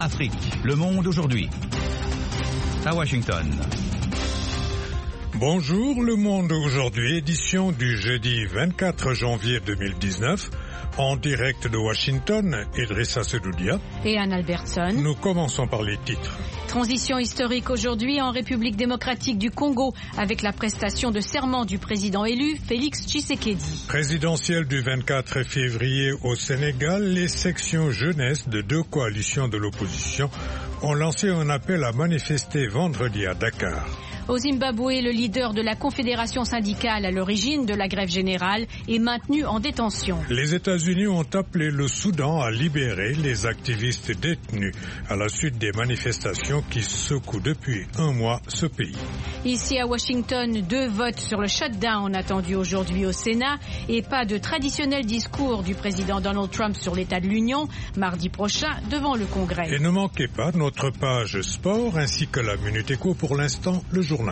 Afrique, le monde aujourd'hui. À Washington. Bonjour, le monde aujourd'hui, édition du jeudi 24 janvier 2019. En direct de Washington, Idrissa Sedoudia et Anne Albertson. Nous commençons par les titres. Transition historique aujourd'hui en République démocratique du Congo avec la prestation de serment du président élu Félix Tshisekedi. Présidentielle du 24 février au Sénégal, les sections jeunesse de deux coalitions de l'opposition ont lancé un appel à manifester vendredi à Dakar. Au Zimbabwe, le leader de la Confédération syndicale à l'origine de la grève générale est maintenu en détention. Les États-Unis ont appelé le Soudan à libérer les activistes détenus à la suite des manifestations qui secouent depuis un mois ce pays. Ici à Washington, 2 votes sur le shutdown attendus aujourd'hui au Sénat et pas de traditionnel discours du président Donald Trump sur l'état de l'Union mardi prochain devant le Congrès. Et ne manquez pas notre page sport ainsi que la Minute Éco, pour l'instant le journal.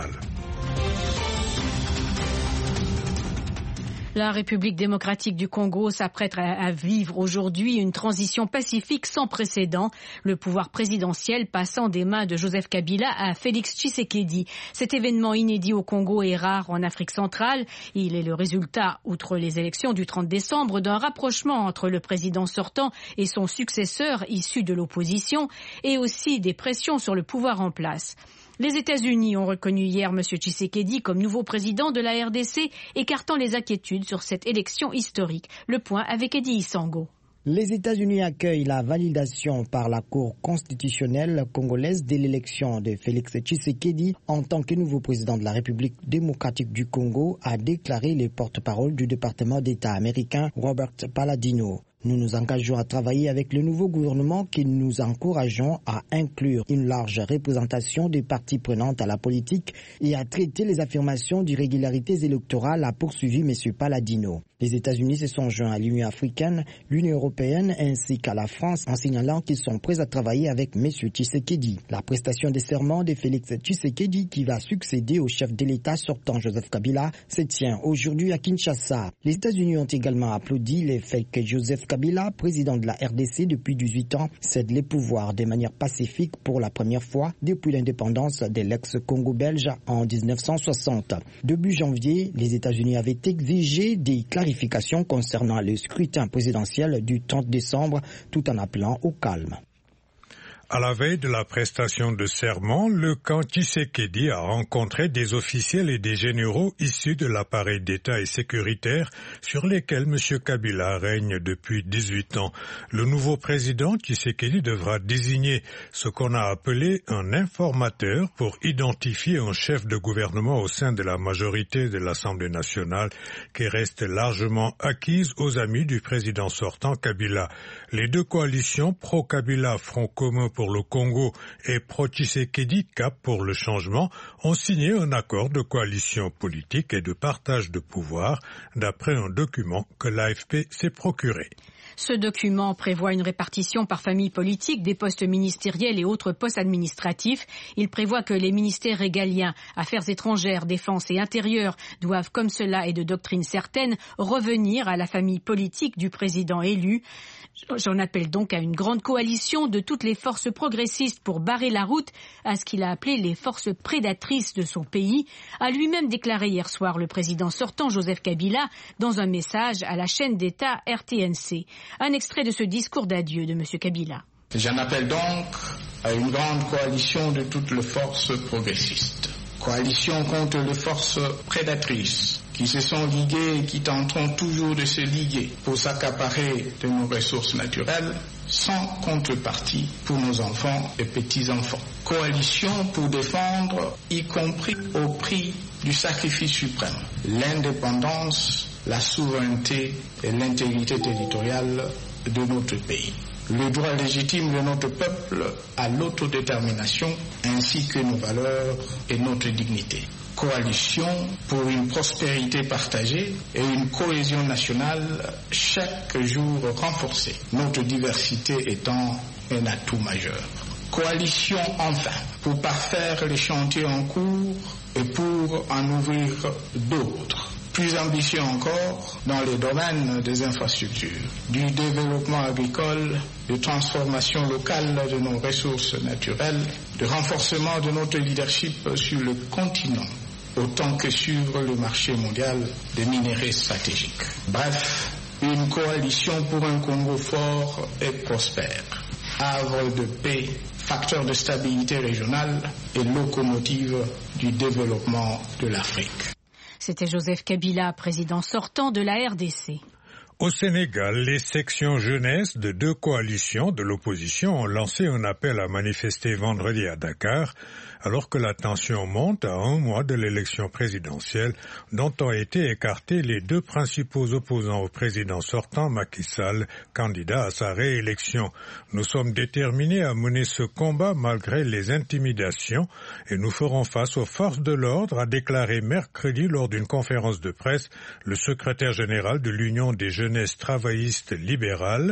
La République démocratique du Congo s'apprête à vivre aujourd'hui une transition pacifique sans précédent, le pouvoir présidentiel passant des mains de Joseph Kabila à Félix Tshisekedi. Cet événement inédit au Congo est rare en Afrique centrale. Il est le résultat, outre les élections du 30 décembre, d'un rapprochement entre le président sortant et son successeur issu de l'opposition, et aussi des pressions sur le pouvoir en place. Les États-Unis ont reconnu hier M. Tshisekedi comme nouveau président de la RDC, écartant les inquiétudes sur cette élection historique. Le point avec Eddie Isango. Les États-Unis accueillent la validation par la Cour constitutionnelle congolaise de l'élection de Félix Tshisekedi en tant que nouveau président de la République démocratique du Congo, a déclaré le porte-parole du département d'État américain Robert Palladino. Nous nous engageons à travailler avec le nouveau gouvernement que nous encourageons à inclure une large représentation des parties prenantes à la politique et à traiter les affirmations d'irrégularités électorales, a poursuivi M. Palladino. Les États-Unis se sont joints à l'Union africaine, l'Union européenne ainsi qu'à la France en signalant qu'ils sont prêts à travailler avec M. Tshisekedi. La prestation des serments de Félix Tshisekedi, qui va succéder au chef de l'État sortant Joseph Kabila, se tient aujourd'hui à Kinshasa. Les États-Unis ont également applaudi le fait que Joseph Kabila, président de la RDC depuis 18 ans, cède les pouvoirs de manière pacifique pour la première fois depuis l'indépendance de l'ex-Congo belge en 1960. Début janvier, les États-Unis avaient exigé des clarifications concernant le scrutin présidentiel du 30 décembre tout en appelant au calme. À la veille de la prestation de serment, le camp Tshisekedi a rencontré des officiels et des généraux issus de l'appareil d'État et sécuritaire sur lesquels M. Kabila règne depuis 18 ans. Le nouveau président Tshisekedi devra désigner ce qu'on a appelé un informateur pour identifier un chef de gouvernement au sein de la majorité de l'Assemblée nationale qui reste largement acquise aux amis du président sortant Kabila. Les deux coalitions pro-Kabila, Front commun pour le Congo et pro-Tshisekedi, Cap pour le changement, ont signé un accord de coalition politique et de partage de pouvoir, d'après un document que l'AFP s'est procuré. Ce document prévoit une répartition par famille politique des postes ministériels et autres postes administratifs. Il prévoit que les ministères régaliens, affaires étrangères, défense et intérieures doivent, comme cela est de doctrine certaine, revenir à la famille politique du président élu. J'en appelle donc à une grande coalition de toutes les forces progressistes pour barrer la route à ce qu'il a appelé les forces prédatrices de son pays, a lui-même déclaré hier soir le président sortant Joseph Kabila dans un message à la chaîne d'État RTNC. Un extrait de ce discours d'adieu de M. Kabila. J'en appelle donc à une grande coalition de toutes les forces progressistes. Coalition contre les forces prédatrices qui se sont liguées et qui tenteront toujours de se liguer pour s'accaparer de nos ressources naturelles sans contrepartie pour nos enfants et petits-enfants. Coalition pour défendre, y compris au prix du sacrifice suprême, l'indépendance, la souveraineté et l'intégrité territoriale de notre pays. Le droit légitime de notre peuple à l'autodétermination ainsi que nos valeurs et notre dignité. Coalition pour une prospérité partagée et une cohésion nationale chaque jour renforcée, notre diversité étant un atout majeur. Coalition enfin pour parfaire les chantiers en cours et pour en ouvrir d'autres. Plus ambitieux encore dans les domaines des infrastructures, du développement agricole, de transformation locale de nos ressources naturelles, de renforcement de notre leadership sur le continent, autant que sur le marché mondial des minéraux stratégiques. Bref, une coalition pour un Congo fort et prospère, havre de paix, facteur de stabilité régionale et locomotive du développement de l'Afrique. C'était Joseph Kabila, président sortant de la RDC. Au Sénégal, les sections jeunesse de 2 coalitions de l'opposition ont lancé un appel à manifester vendredi à Dakar, alors que la tension monte à 1 mois de l'élection présidentielle, dont ont été écartés les 2 principaux opposants au président sortant, Macky Sall, candidat à sa réélection. Nous sommes déterminés à mener ce combat malgré les intimidations et nous ferons face aux forces de l'ordre, a déclaré mercredi lors d'une conférence de presse le secrétaire général de l'Union des Jeunesses travaillistes libérales,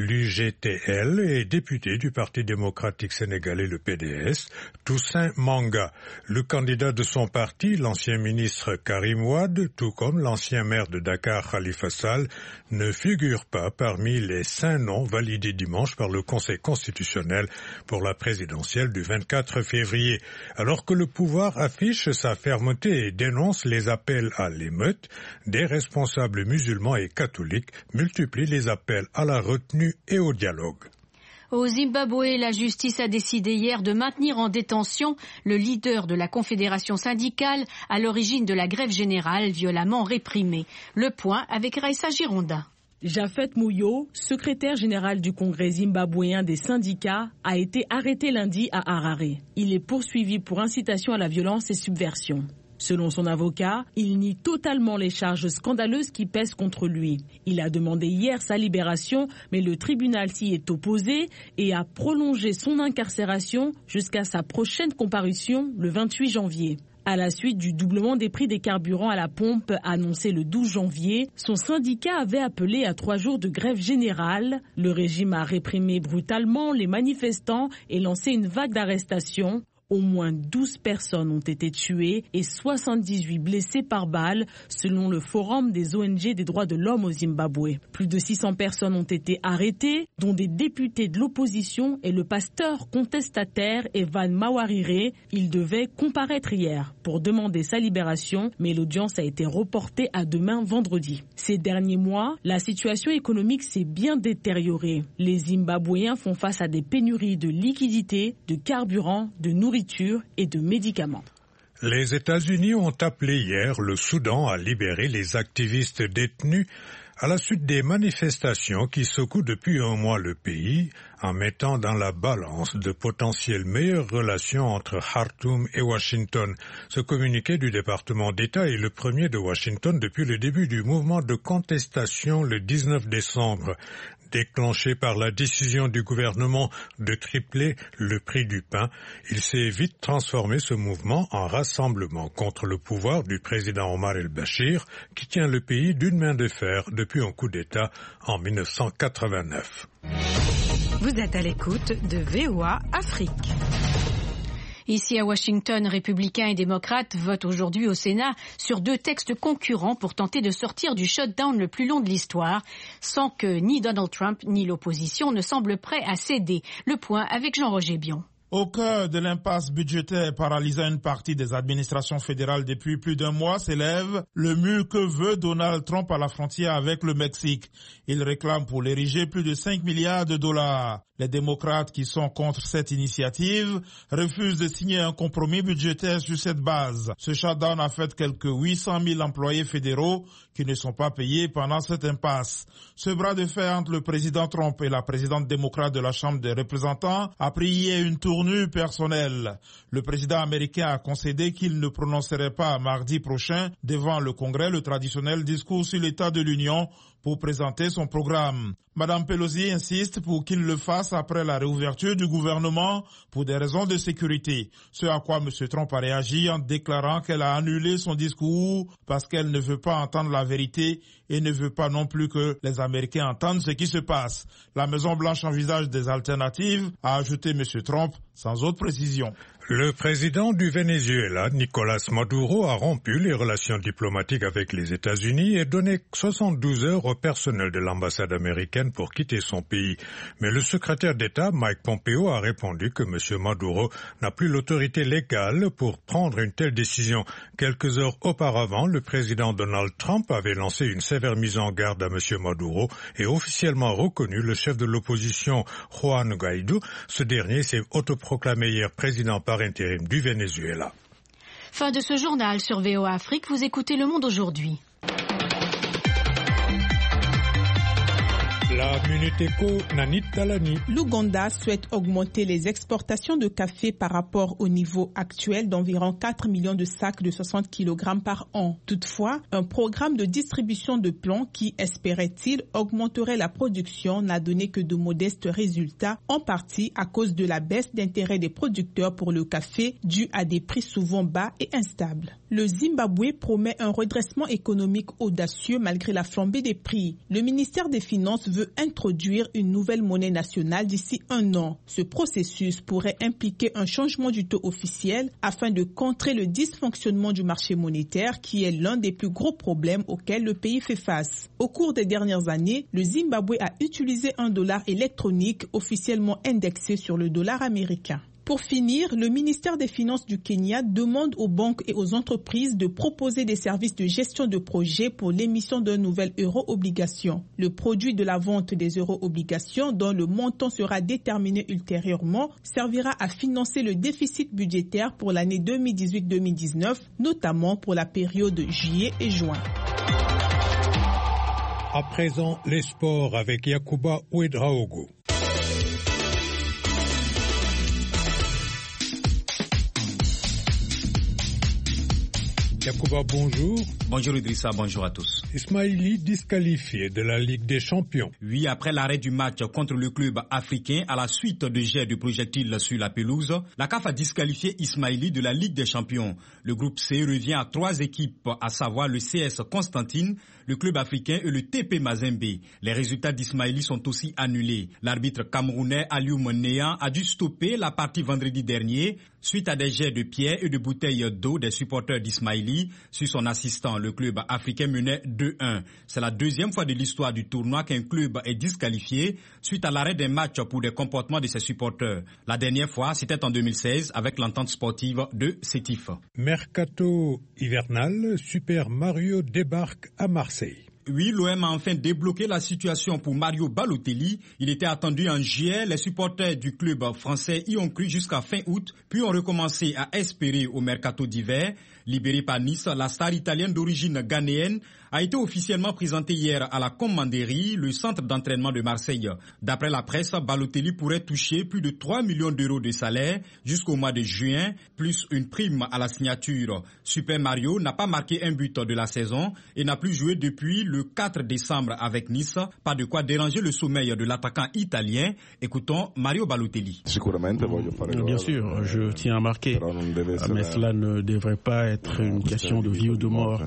l'UGTL, et député du Parti démocratique sénégalais, le PDS, Toussaint Manga. Le candidat de son parti, l'ancien ministre Karim Wade, tout comme l'ancien maire de Dakar, Khalifa Sall, ne figure pas parmi les 5 noms validés dimanche par le Conseil constitutionnel pour la présidentielle du 24 février. Alors que le pouvoir affiche sa fermeté et dénonce les appels à l'émeute, des responsables musulmans et catholiques multiplient les appels à la retenue et au dialogue. Au Zimbabwe, la justice a décidé hier de maintenir en détention le leader de la confédération syndicale à l'origine de la grève générale violemment réprimée. Le point avec Raissa Gironda. Japhet Moyo, secrétaire général du Congrès zimbabwéen des syndicats, a été arrêté lundi à Harare. Il est poursuivi pour incitation à la violence et subversion. Selon son avocat, il nie totalement les charges scandaleuses qui pèsent contre lui. Il a demandé hier sa libération, mais le tribunal s'y est opposé et a prolongé son incarcération jusqu'à sa prochaine comparution le 28 janvier. À la suite du doublement des prix des carburants à la pompe annoncé le 12 janvier, son syndicat avait appelé à 3 jours de grève générale. Le régime a réprimé brutalement les manifestants et lancé une vague d'arrestations. Au moins 12 personnes ont été tuées et 78 blessées par balle, selon le Forum des ONG des droits de l'homme au Zimbabwe. Plus de 600 personnes ont été arrêtées, dont des députés de l'opposition et le pasteur contestataire Evan Mawarire. Il devait comparaître hier pour demander sa libération, mais l'audience a été reportée à demain vendredi. Ces derniers mois, la situation économique s'est bien détériorée. Les Zimbabwéens font face à des pénuries de liquidités, de carburant, de nourriture et de médicaments. Les États-Unis ont appelé hier le Soudan à libérer les activistes détenus à la suite des manifestations qui secouent depuis 1 mois le pays, en mettant dans la balance de potentielles meilleures relations entre Khartoum et Washington. Ce communiqué du département d'État est le premier de Washington depuis le début du mouvement de contestation le 19 décembre. Déclenché par la décision du gouvernement de tripler le prix du pain, il s'est vite transformé ce mouvement en rassemblement contre le pouvoir du président Omar el-Béchir, qui tient le pays d'une main de fer depuis un coup d'État en 1989. Vous êtes à l'écoute de VOA Afrique. Ici à Washington, républicains et démocrates votent aujourd'hui au Sénat sur 2 textes concurrents pour tenter de sortir du shutdown le plus long de l'histoire, sans que ni Donald Trump ni l'opposition ne semblent prêts à céder. Le point avec Jean-Roger Bion. Au cœur de l'impasse budgétaire paralysant une partie des administrations fédérales depuis plus d'1 mois s'élève le mur que veut Donald Trump à la frontière avec le Mexique. Il réclame pour l'ériger plus de 5 milliards de dollars. Les démocrates qui sont contre cette initiative refusent de signer un compromis budgétaire sur cette base. Ce shutdown a fait quelques 800 000 employés fédéraux qui ne sont pas payés pendant cette impasse. Ce bras de fer entre le président Trump et la présidente démocrate de la Chambre des représentants a pris hier une tournure personnelle. Le président américain a concédé qu'il ne prononcerait pas mardi prochain devant le Congrès le traditionnel discours sur l'état de l'Union pour présenter son programme. Madame Pelosi insiste pour qu'il le fasse après la réouverture du gouvernement pour des raisons de sécurité. Ce à quoi M. Trump a réagi en déclarant qu'elle a annulé son discours parce qu'elle ne veut pas entendre la vérité et ne veut pas non plus que les Américains entendent ce qui se passe. La Maison-Blanche envisage des alternatives, a ajouté M. Trump. sans autre précision. Le président du Venezuela, Nicolás Maduro, a rompu les relations diplomatiques avec les États-Unis et donné 72 heures au personnel de l'ambassade américaine pour quitter son pays. Mais le secrétaire d'État, Mike Pompeo, a répondu que M. Maduro n'a plus l'autorité légale pour prendre une telle décision. Quelques heures auparavant, le président Donald Trump avait lancé une sévère mise en garde à M. Maduro et officiellement reconnu le chef de l'opposition, Juan Guaidó. Ce dernier s'est autoproclamé hier président par intérim du Venezuela. Fin de ce journal sur VOA Afrique, vous écoutez Le Monde aujourd'hui. La Minute Éco, Nanit Talani. L'Ouganda souhaite augmenter les exportations de café par rapport au niveau actuel d'environ 4 millions de sacs de 60 kg par an. Toutefois, un programme de distribution de plants qui, espérait-il, augmenterait la production n'a donné que de modestes résultats, en partie à cause de la baisse d'intérêt des producteurs pour le café due à des prix souvent bas et instables. Le Zimbabwe promet un redressement économique audacieux malgré la flambée des prix. Le ministère des Finances veut introduire une nouvelle monnaie nationale d'ici 1 an. Ce processus pourrait impliquer un changement du taux officiel afin de contrer le dysfonctionnement du marché monétaire qui est l'un des plus gros problèmes auxquels le pays fait face. Au cours des dernières années, le Zimbabwe a utilisé un dollar électronique officiellement indexé sur le dollar américain. Pour finir, le ministère des Finances du Kenya demande aux banques et aux entreprises de proposer des services de gestion de projet pour l'émission d'un nouvel euro-obligation. Le produit de la vente des euro-obligations, dont le montant sera déterminé ultérieurement, servira à financer le déficit budgétaire pour l'année 2018-2019, notamment pour la période juillet et juin. À présent, les sports avec Yacouba Ouedraogo. Yacouba, bonjour. Bonjour Idrissa, bonjour à tous. Ismaili disqualifié de la Ligue des Champions. Oui, après l'arrêt du match contre le club africain à la suite de jets de projectiles sur la pelouse, la CAF a disqualifié Ismaili de la Ligue des Champions. Le groupe C revient à 3 équipes, à savoir le CS Constantine, le club africain et le TP Mazembe. Les résultats d'Ismaili sont aussi annulés. L'arbitre camerounais Aliou Néan a dû stopper la partie vendredi dernier suite à des jets de pierres et de bouteilles d'eau des supporters d'Ismaili sur son assistant. Le club africain menait 2-1. C'est la deuxième fois de l'histoire du tournoi qu'un club est disqualifié suite à l'arrêt des matchs pour des comportements de ses supporters. La dernière fois, c'était en 2016 avec l'entente sportive de Sétif. Mercato hivernal, Super Mario débarque à Marseille. Oui, l'OM a enfin débloqué la situation pour Mario Balotelli. Il était attendu en juillet. Les supporters du club français y ont cru jusqu'à fin août, puis ont recommencé à espérer au mercato d'hiver. Libéré par Nice, la star italienne d'origine ghanéenne a été officiellement présentée hier à la Commanderie, le centre d'entraînement de Marseille. D'après la presse, Balotelli pourrait toucher plus de 3 millions d'euros de salaire jusqu'au mois de juin, plus une prime à la signature. Super Mario n'a pas marqué un but de la saison et n'a plus joué depuis le 4 décembre avec Nice. Pas de quoi déranger le sommeil de l'attaquant italien. Écoutons Mario Balotelli. Bien sûr, je tiens à marquer, mais cela ne devrait pas être une question de vie ou de mort.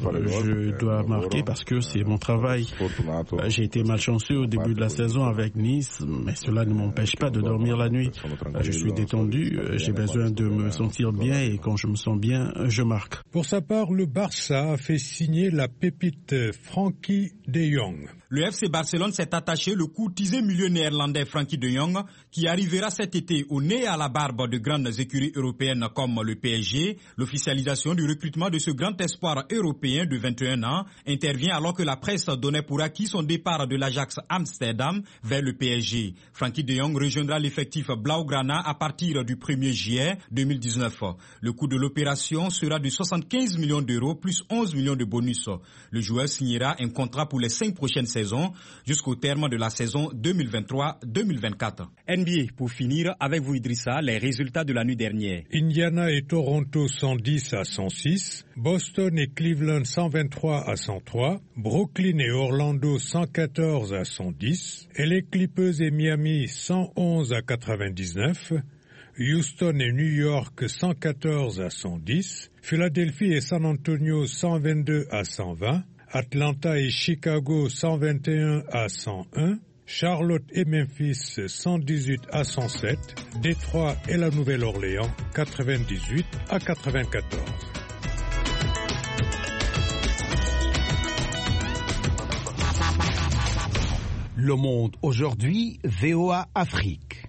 Je dois marquer parce que c'est mon travail. J'ai été malchanceux au début de la saison avec Nice, mais cela ne m'empêche pas de dormir la nuit. Je suis détendu, j'ai besoin de me sentir bien et quand je me sens bien, je marque. Pour sa part, le Barça a fait signer la pépite Frenkie de Jong. Le FC Barcelone s'est attaché le courtisé milieu néerlandais Frenkie de Jong qui arrivera cet été au nez à la barbe de grandes écuries européennes comme le PSG. L'officialisation du recrutement de ce grand espoir européen de 21 ans intervient alors que la presse donnait pour acquis son départ de l'Ajax Amsterdam vers le PSG. Frenkie de Jong rejoindra l'effectif Blaugrana à partir du 1er juillet 2019. Le coût de l'opération sera de 75 millions d'euros plus 11 millions de bonus. Le joueur signera un contrat pour les 5 prochaines saisons jusqu'au terme de la saison 2023-2024. NBA, pour finir, avec vous Idrissa, les résultats de la nuit dernière. Indiana et Toronto 110-106, Boston et Cleveland 123-103, Brooklyn et Orlando 114-110, et les Clippers et Miami 111-99, Houston et New York 114-110, Philadelphie et San Antonio 122-120, Atlanta et Chicago 121-101, Charlotte et Memphis 118 à 107, Détroit et la Nouvelle-Orléans 98 à 94. Le Monde aujourd'hui, VOA Afrique.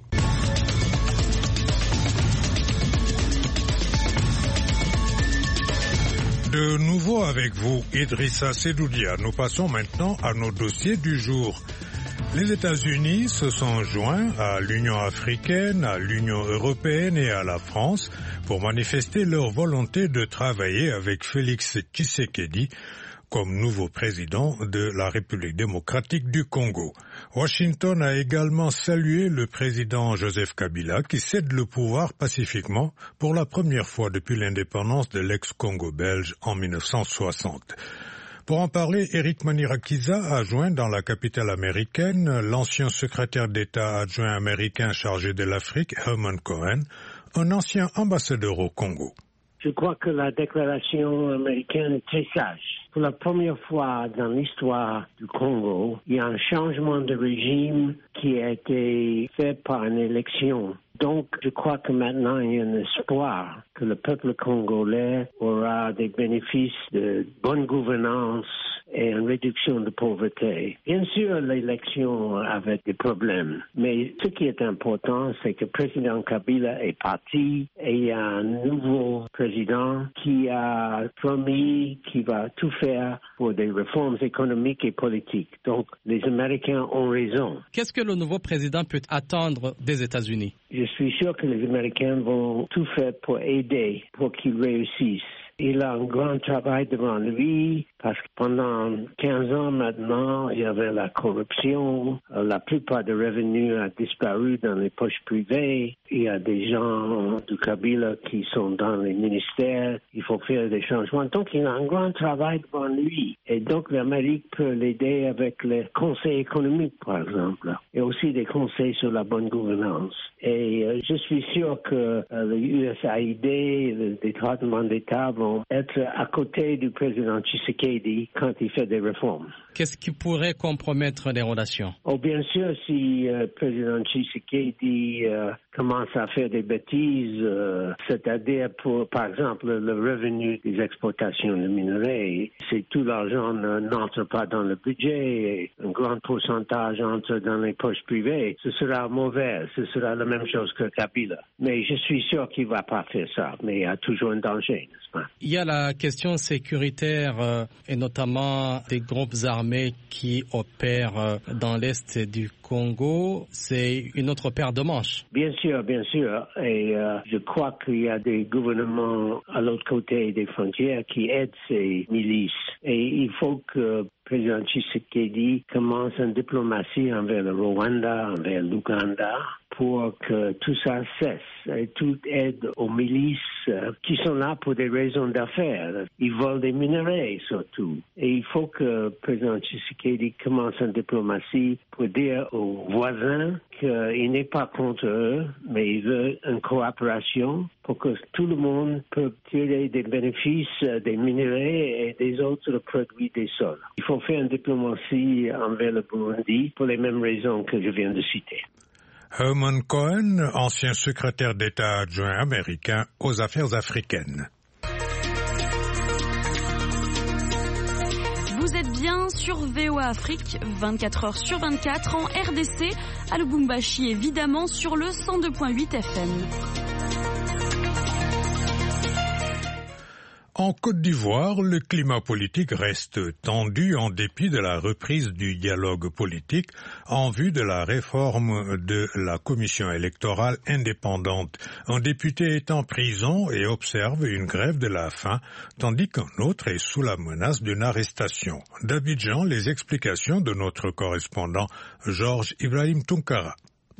De nouveau avec vous, Idrissa Sedoudia. Nous passons maintenant à nos dossiers du jour. Les États-Unis se sont joints à l'Union africaine, à l'Union européenne et à la France pour manifester leur volonté de travailler avec Félix Tshisekedi comme nouveau président de la République démocratique du Congo. Washington a également salué le président Joseph Kabila qui cède le pouvoir pacifiquement pour la première fois depuis l'indépendance de l'ex-Congo belge en 1960. Pour en parler, Eric Manirakiza a joint dans la capitale américaine l'ancien secrétaire d'État adjoint américain chargé de l'Afrique, Herman Cohen, un ancien ambassadeur au Congo. Je crois que la déclaration américaine est très sage. Pour la première fois dans l'histoire du Congo, il y a un changement de régime qui a été fait par une élection. Donc, je crois que maintenant, il y a un espoir que le peuple congolais aura des bénéfices de bonne gouvernance et une réduction de pauvreté. Bien sûr, l'élection avait des problèmes, mais ce qui est important, c'est que le président Kabila est parti et il y a un nouveau président qui a promis qu'il va tout faire pour des réformes économiques et politiques. Donc, les Américains ont raison. Qu'est-ce que le nouveau président peut attendre des États-Unis? Je suis sûr que les Américains vont tout faire pour aider, pour qu'ils réussissent. Il a un grand travail devant lui parce que pendant 15 ans maintenant, il y avait la corruption. La plupart des revenus a disparu dans les poches privées. Il y a des gens du Kabila qui sont dans les ministères. Il faut faire des changements. Donc, il a un grand travail devant lui. Et donc, l'Amérique peut l'aider avec les conseils économiques, par exemple, et aussi des conseils sur la bonne gouvernance. Et je suis sûr que le USAID, le département d'État vont être à côté du président Tshisekedi quand il fait des réformes. Qu'est-ce qui pourrait compromettre les relations? Oh, bien sûr, si le président Tshisekedi commence à faire des bêtises, c'est-à-dire pour, par exemple, le revenu des exportations de minerais, c'est tout l'argent n'entre pas dans le budget, et un grand pourcentage entre dans les poches privées, ce sera mauvais, ce sera la même chose que Kabila. Mais je suis sûr qu'il ne va pas faire ça, mais il y a toujours un danger, n'est-ce pas? Il y a la question sécuritaire et notamment des groupes armés qui opèrent dans l'est du Congo. C'est une autre paire de manches. Bien sûr, bien sûr. Et je crois qu'il y a des gouvernements à l'autre côté des frontières qui aident ces milices. Et il faut que le président Tshisekedi commence une diplomatie envers le Rwanda, envers l'Ouganda, pour que tout ça cesse et toute aide aux milices qui sont là pour des raisons d'affaires. Ils volent des minerais surtout. Et il faut que le président Tshisekedi commence une diplomatie pour dire aux voisins qu'il n'est pas contre eux, mais il veut une coopération pour que tout le monde peut tirer des bénéfices des minerais et des autres produits des sols. Il faut faire une diplomatie envers le Burundi pour les mêmes raisons que je viens de citer. Herman Cohen, ancien secrétaire d'État adjoint américain aux affaires africaines. Vous êtes bien sur VOA Afrique, 24 heures sur 24, en RDC, à Lubumbashi, évidemment, sur le 102.8 FM. En Côte d'Ivoire, le climat politique reste tendu en dépit de la reprise du dialogue politique en vue de la réforme de la commission électorale indépendante. Un député est en prison et observe une grève de la faim, tandis qu'un autre est sous la menace d'une arrestation. D'Abidjan, les explications de notre correspondant Georges Ibrahim Tunkara.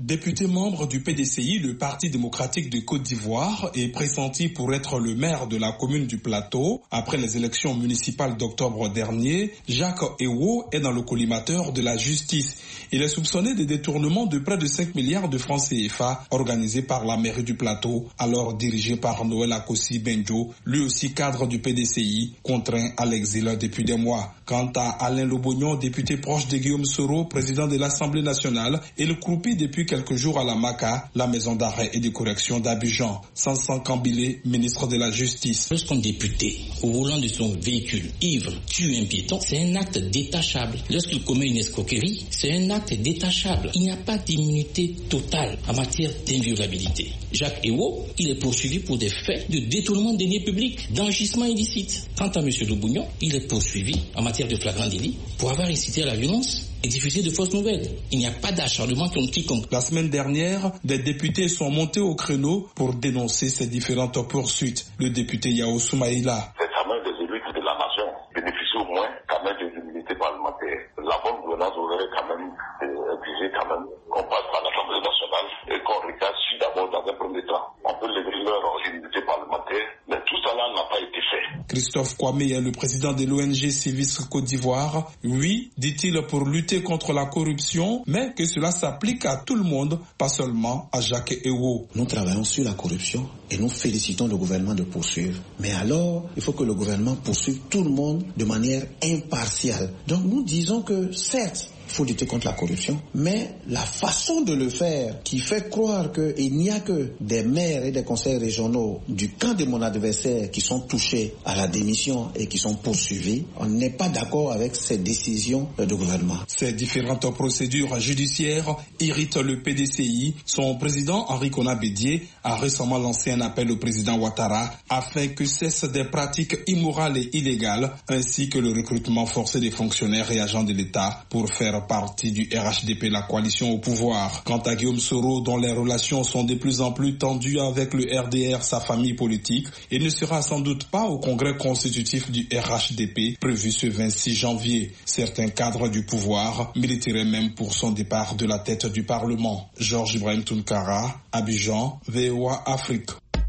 Député membre du PDCI, le Parti démocratique de Côte d'Ivoire, est pressenti pour être le maire de la commune du Plateau. Après les élections municipales d'octobre dernier, Jacques Ewo est dans le collimateur de la justice. Il est soupçonné de détournement de près de 5 milliards de francs CFA organisé par la mairie du Plateau, alors dirigée par Noël Akossi Benjo, lui aussi cadre du PDCI, contraint à l'exil depuis des mois. Quant à Alain Lobognon, député proche de Guillaume Soro, président de l'Assemblée nationale, il croupit depuis quelques jours à la MACA, la maison d'arrêt et de correction d'Abidjan. Sansan Kambile, ministre de la Justice. Lorsqu'un député, au volant de son véhicule, ivre, tue un piéton, c'est un acte détachable. Lorsqu'il commet une escroquerie, c'est un acte détachable. Il n'y a pas d'immunité totale en matière d'inviolabilité. Jacques Ewo, il est poursuivi pour des faits de détournement de deniers publics, d'enrichissement illicite. Quant à M. Lobognon, il est poursuivi en matière de flagrant délit pour avoir incité à la violence et diffuser de fausses nouvelles. Il n'y a pas d'acharnement contre quiconque. La semaine dernière, des députés sont montés au créneau pour dénoncer ces différentes poursuites. Le député Yao Soumaïla. C'est quand même des élus de la nation bénéficient au moins quand même d'une immunité parlementaire. La bonne gouvernance aurait quand même exigé quand même qu'on passe par l'Assemblée nationale et qu'on reclasse d'abord dans un premier temps. On peut lever leur immunité parlementaire, mais tout cela n'a pas été fait. Christophe Kwame est le président de l'ONG Civis Côte d'Ivoire. Oui, dit-il, pour lutter contre la corruption, mais que cela s'applique à tout le monde, pas seulement à Jacques Ewo. Nous travaillons sur la corruption et nous félicitons le gouvernement de poursuivre. Mais alors, il faut que le gouvernement poursuive tout le monde de manière impartiale. Donc nous disons que certes, il faut lutter contre la corruption, mais la façon de le faire qui fait croire qu'il n'y a que des maires et des conseils régionaux du camp de mon adversaire qui sont touchés à la démission et qui sont poursuivis, on n'est pas d'accord avec ces décisions du gouvernement. Ces différentes procédures judiciaires irritent le PDCI. Son président Henri Konan Bédié a récemment lancé un appel au président Ouattara afin que cessent des pratiques immorales et illégales ainsi que le recrutement forcé des fonctionnaires et agents de l'État pour faire partie du RHDP, la coalition au pouvoir. Quant à Guillaume Soro, dont les relations sont de plus en plus tendues avec le RDR, sa famille politique, il ne sera sans doute pas au congrès constitutif du RHDP prévu ce 26 janvier. Certains cadres du pouvoir militeraient même pour son départ de la tête du Parlement. Georges Ibrahim Tounkara, Abidjan, VOA Afrique.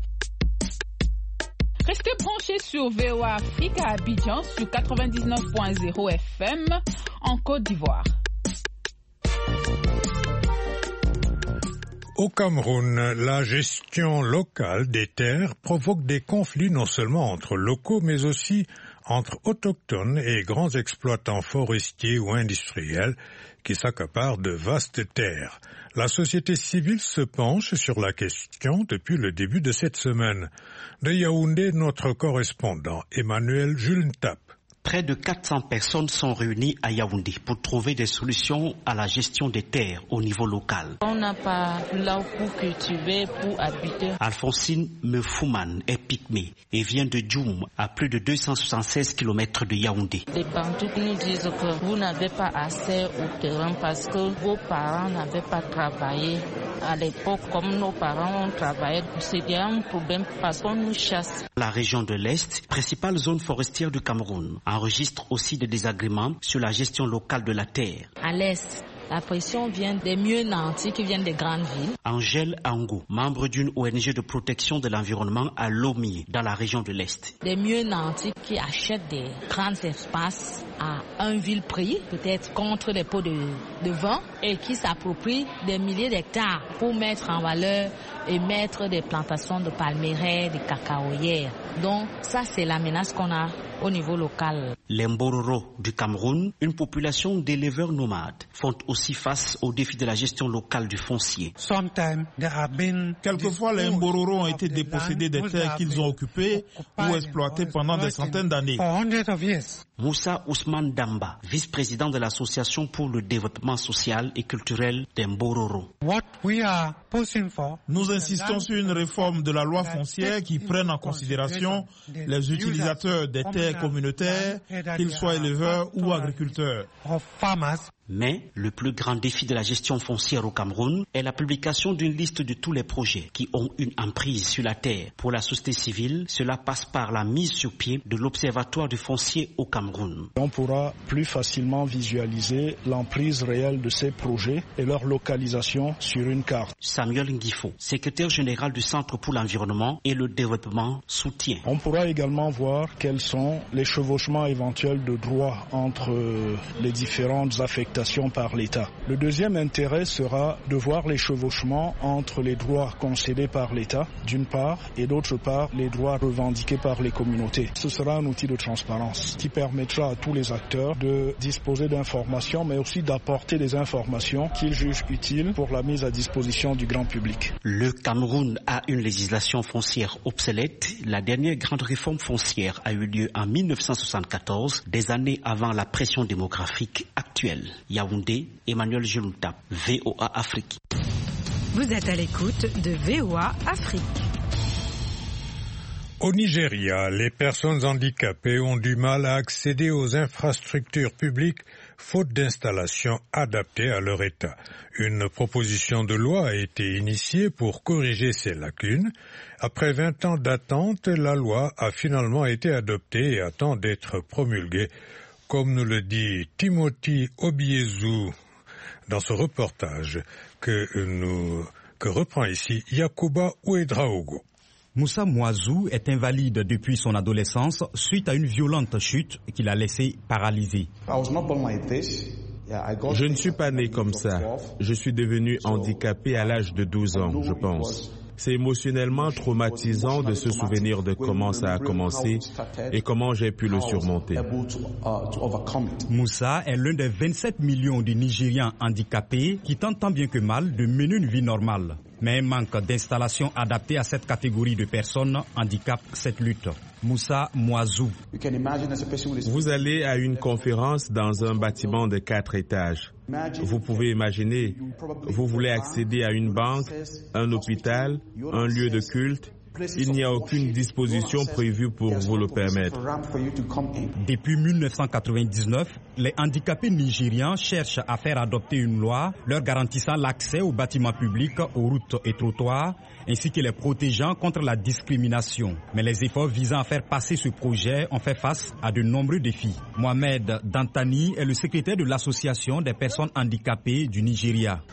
Restez branchés sur VOA Afrique à Abidjan sur 99.0 FM en Côte d'Ivoire. Au Cameroun, la gestion locale des terres provoque des conflits non seulement entre locaux mais aussi entre autochtones et grands exploitants forestiers ou industriels qui s'accaparent de vastes terres. La société civile se penche sur la question depuis le début de cette semaine. De Yaoundé, notre correspondant Emmanuel Julentap. Près de 400 personnes sont réunies à Yaoundé pour trouver des solutions à la gestion des terres au niveau local. On n'a pas là pour cultiver, pour habiter. Alphonsine Mefouman est pygmée et vient de Djoum, à plus de 276 km de Yaoundé. Les Bantous nous disent que vous n'avez pas assez au terrain parce que vos parents n'avaient pas travaillé. À l'époque, comme nos parents ont travaillé, c'était un problème parce qu'on nous chasse. La région de l'Est, principale zone forestière du Cameroun, enregistre aussi des désagréments sur la gestion locale de la terre. À l'Est, la pression vient des mieux nantis qui viennent des grandes villes. Angèle Angou, membre d'une ONG de protection de l'environnement à Lomé, dans la région de l'Est. Des mieux nantis qui achètent des grands espaces à un vil prix, peut-être contre des pots de vin, et qui s'approprient des milliers d'hectares pour mettre en valeur et mettre des plantations de palmeraie, de cacaoyères. Donc ça, c'est la menace qu'on a au niveau local. Les Mbororo du Cameroun, une population d'éleveurs nomades, font aussi face au défi de la gestion locale du foncier. Quelquefois, les Mbororo ont été dépossédés des terres qu'ils ont occupées ou exploitées pendant des centaines d'années. Moussa Ousmane Damba, vice-président de l'Association pour le développement social et culturel des Mbororo. Nous insistons sur une réforme de la loi foncière qui prenne en considération les utilisateurs des terres communautaires, qu'ils soient éleveurs ou agriculteurs. Mais le plus grand défi de la gestion foncière au Cameroun est la publication d'une liste de tous les projets qui ont une emprise sur la terre. Pour la société civile, cela passe par la mise sur pied de l'Observatoire du foncier au Cameroun. Cameroun. On pourra plus facilement visualiser l'emprise réelle de ces projets et leur localisation sur une carte. Samuel Nguifo, secrétaire général du Centre pour l'environnement et le développement, soutient. On pourra également voir quels sont les chevauchements éventuels de droits entre les différentes affectations par l'État. Le deuxième intérêt sera de voir les chevauchements entre les droits concédés par l'État, d'une part, et d'autre part, les droits revendiqués par les communautés. Ce sera un outil de transparence qui permettra à tous les acteurs de disposer d'informations, mais aussi d'apporter des informations qu'ils jugent utiles pour la mise à disposition du grand public. Le Cameroun a une législation foncière obsolète. La dernière grande réforme foncière a eu lieu en 1974, des années avant la pression démographique actuelle. Yaoundé, Emmanuel Gelouta, VOA Afrique. Vous êtes à l'écoute de VOA Afrique. Au Nigeria, les personnes handicapées ont du mal à accéder aux infrastructures publiques faute d'installations adaptées à leur état. Une proposition de loi a été initiée pour corriger ces lacunes. Après 20 ans d'attente, la loi a finalement été adoptée et attend d'être promulguée, comme nous le dit Timothy Obiezu dans ce reportage que reprend ici Yakuba Ouedraogo. Moussa Moazou est invalide depuis son adolescence suite à une violente chute qui l'a laissé paralysé. Je ne suis pas né comme ça. Je suis devenu handicapé à l'âge de 12 ans, je pense. C'est émotionnellement traumatisant de se souvenir de comment ça a commencé et comment j'ai pu le surmonter. Moussa est l'un des 27 millions de Nigérians handicapés qui tentent tant bien que mal de mener une vie normale. Mais un manque d'installation adaptée à cette catégorie de personnes handicape cette lutte. Moussa Moazou. Vous allez à une conférence dans un bâtiment de 4 étages. Vous pouvez imaginer, vous voulez accéder à une banque, un hôpital, un lieu de culte. Il n'y a aucune disposition prévue pour vous le permettre. Depuis 1999, les handicapés nigérians cherchent à faire adopter une loi leur garantissant l'accès aux bâtiments publics, aux routes et trottoirs, ainsi que les protégeant contre la discrimination. Mais les efforts visant à faire passer ce projet ont fait face à de nombreux défis. Mohamed Dantani est le secrétaire de l'association des personnes handicapées du Nigeria.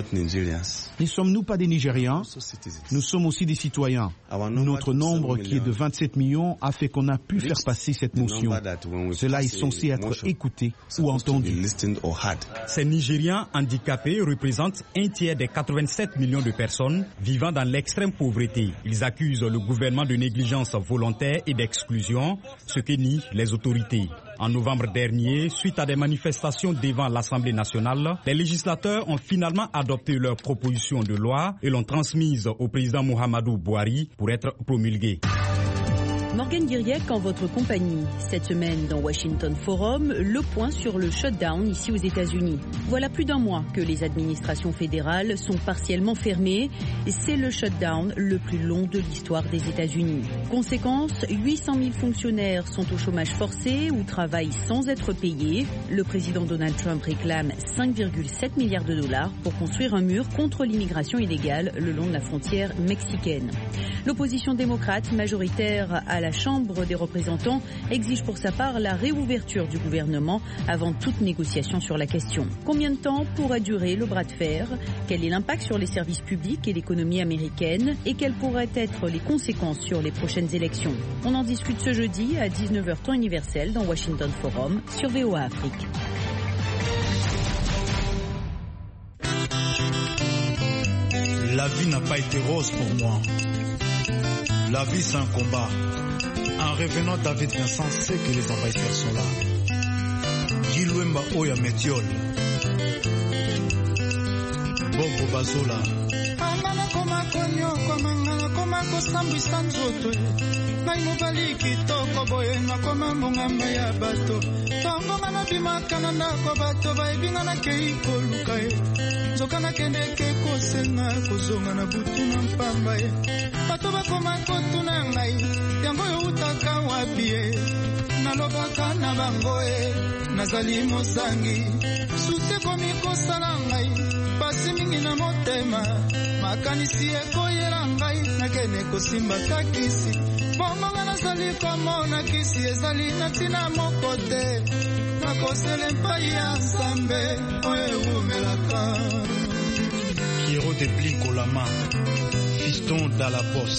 Ne sommes-nous pas des Nigérians? Nous sommes aussi des citoyens. Notre nombre, qui est de 27 millions, a fait qu'on a pu faire passer cette motion. Cela est censé être écouté ou entendu. Ces Nigérians handicapés représentent un tiers des 87 millions de personnes vivant dans l'extrême pauvreté. Ils accusent le gouvernement de négligence volontaire et d'exclusion, ce que nient les autorités. En novembre dernier, suite à des manifestations devant l'Assemblée nationale, les législateurs ont finalement adopté leur proposition de loi et l'ont transmise au président Muhammadu Buhari pour être promulguée. Morgane Guiriec en votre compagnie. Cette semaine dans Washington Forum, le point sur le shutdown ici aux États-Unis. Voilà plus d'un mois que les administrations fédérales sont partiellement fermées et c'est le shutdown le plus long de l'histoire des États-Unis. Conséquence, 800 000 fonctionnaires sont au chômage forcé ou travaillent sans être payés. Le président Donald Trump réclame 5,7 milliards de dollars pour construire un mur contre l'immigration illégale le long de la frontière mexicaine. L'opposition démocrate majoritaire à la Chambre des représentants exige pour sa part la réouverture du gouvernement avant toute négociation sur la question. Combien de temps pourra durer le bras de fer? Quel est l'impact sur les services publics et l'économie américaine? Et quelles pourraient être les conséquences sur les prochaines élections? On en discute ce jeudi à 19h temps universel dans Washington Forum sur VOA Afrique. La vie n'a pas été rose pour moi. La vie, c'est un combat. En revenant, David Vincent sait que les envahisseurs sont là. Gilouemba Oya Métiol. Bobo Bazola. Amana koma konyo komanga koma kosambwisa nzoto. Ngai mobali kitoko boye nakoma mongamba ya bato. Tongonga na bimaka na ndako bato baebinga na kei koluka ye. Nzoka na kende ke kosenga kozonga na butu na mpamba ye. Bato bakoma kotuna ngai yango yo utaka wapi ye. Nalobaka na bango ye nazali mosangi. Suse komi kosala ngai pasi mingi na motema. Makanisi ekoyela ngai nakende kosimba takisi. bomonga nazali komona kisi ezali na ntina moko te nakosela epai ya nzambe oyo ewumelaka. Pierrot de Blinkolama, Fiston Dalabos.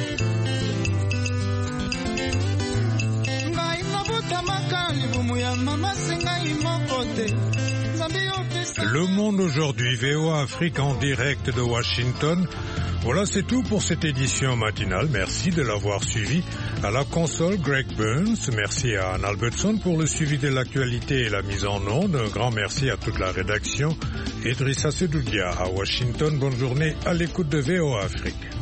Ngai nabutamaka libumu ya mama singai moko te. Le Monde aujourd'hui, VOA Afrique en direct de Washington. Voilà, c'est tout pour cette édition matinale. Merci de l'avoir suivi. À la console, Greg Burns. Merci à Anne Albertson pour le suivi de l'actualité et la mise en onde. Un grand merci à toute la rédaction. Idrissa Sedoudia à Washington. Bonne journée à l'écoute de VOA Afrique.